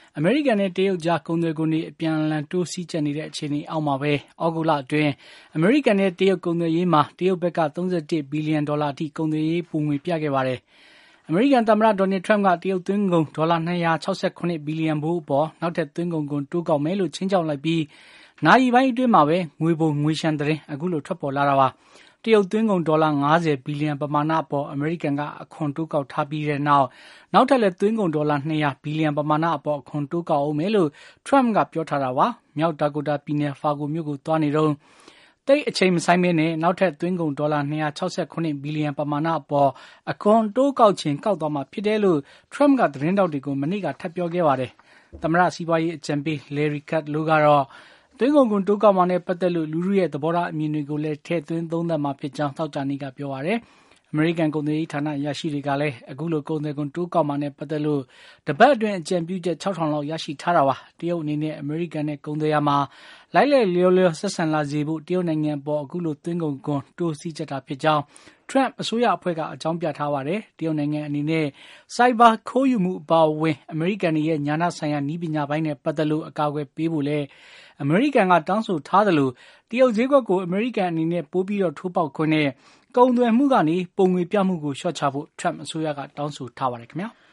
အမေရိကန်နဲ့တရုတ်ကြားကုန်သွယ်ခွန်တွေအပြန်အလှန်တိုးစီးကျနေတဲ့အခြေအနေအောက်မှာပဲဩဂုတ်လအတွင်းအမေရိကန်နဲ့တရုတ်ကုန်သွယ်ရေးမှာတရုတ်ဘက်က31ဘီလီယံဒေါ်လာအထိကုန်သွယ်ရေးပိုငွေပြခဲ့ပါတယ်။အမေရိကန်သမ္မတဒေါ်နယ်ထရမ့်ကတရုတ်သွင်းကုန်ဒေါ်လာ268ဘီလီယံဖိုးအပေါ်နောက်ထပ်သွင်းကုန်ခွန်တိုးကောက်မယ်လို့ခြိမ်းခြောက်လိုက်ပြီးနာရီပိုင်းအတွင်းမှာပဲငွေပုံငွေရှမ်းသတင်းအခုလိုထွက်ပေါ်လာတာပါ။တရုတ်သွင်းကုန်ဒေါ်လာ50ဘီလီယံပမာဏအပေါ်အမေရိကန်ကအခွန်တိုးကောက်ထားပြီးတဲ့နောက်ထပ်လည်းသွင်းကုန်ဒေါ်လာ200ဘီလီယံပမာဏအပေါ်အခွန်တိုးကောက်အောင်မယ်လို့ထရမ့်ကပြောထားတာပါ။မြောက်ဒါကိုတာပြည်နယ်ဖာဂိုမြို့ကိုသွားနေတော့တိတ်အချိန်မဆိုင်မင်းနဲ့နောက်ထပ်သွင်းကုန်ဒေါ်လာ268ဘီလီယံပမာဏအပေါ်အခွန်တိုးကောက်ခြင်းကောက်သွားမှာဖြစ်တယ်လို့ထရမ့်ကသတင်းတောက်တွေကိုမနေ့ကထပ်ပြောခဲ့ပါတယ်။သမ္မတစီးပွားရေးအကြံပေး Larry Kudlow ကတော့သွင်းကုန်ခွန်တိုးကောက်မှာနဲ့ပတ်သက်လို့လူထုရဲ့သဘောထားအမြင်တွေကိုလည်းထည့်သွင်းသုံးသပ်မှာဖြစ်ကြောင်းသောကြာနေ့ကပြောပါတယ်။အမေရိကန်ကုန်သွယ်ရေးဌာနအရာရှိတွေကလည်းအခုလိုကုန်သွယ်ခွန်တိုးကောက်မှာနဲ့ပတ်သက်လို့တပတ်အတွင်းအကြံပြုချက်6000လောက်ရရှိထားတာပါ။တရုတ်အနေနဲ့အမေရိကန်နဲ့ကုန်သွယ်ရမှာလိုက်လက်လျောလျောဆက်ဆံလာစေဖို့တရုတ်နိုင်ငံပေါ်အခုလိုသွင်းကုန်ခွန်တိုးစီးချက်တာဖြစ်ကြောင်းထရမ့်အစိုးရအဖွဲ့ကအကြောင်းပြထားပါတယ်။တရုတ်နိုင်ငံအနေနဲ့စိုက်ဘာခိုးယူမှုအပါအဝင်အမေရိကန်ရဲ့ညာဏဆိုင်ရာနည်းပညာပိုင်းနဲ့ပတ်သက်လို့အကာအကွယ်ပေးဖို့လဲအမေရိကန်ကတောင်းဆိုထားသလိုတရုတ်ဈေးကွက်ကိုအမေရိကန်အနေနဲ့ပိုးပြီးထိုးပေါက်ခွင့်နဲ့ကုန်သွယ်မှုကနေပုံငွေပြမှုကိုလျှော့ချဖို့ထရမ့်အစိုးရကတောင်းဆိုထားပါတယ်ခင်ဗျာ။